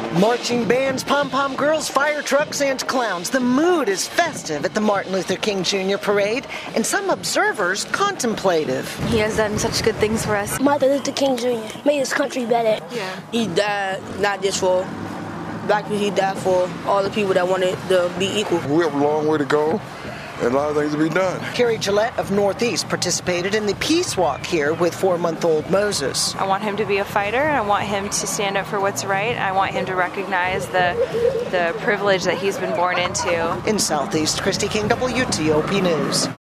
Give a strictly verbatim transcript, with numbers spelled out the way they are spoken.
Marching bands, pom-pom girls, fire trucks, and clowns. The mood is festive at the Martin Luther King Junior Parade, and some observers contemplative. He has done such good things for us. Martin Luther King Junior made his country better. Yeah. He died not just for black people, he died for all the people that wanted to be equal. We have a long way to go and a lot of things to be done. Carrie Gillette of Northeast participated in the peace walk here with four-month-old Moses. I want him to be a fighter. I want him to stand up for what's right. I want him to recognize the the privilege that he's been born into. In Southeast, Christy King, W T O P News.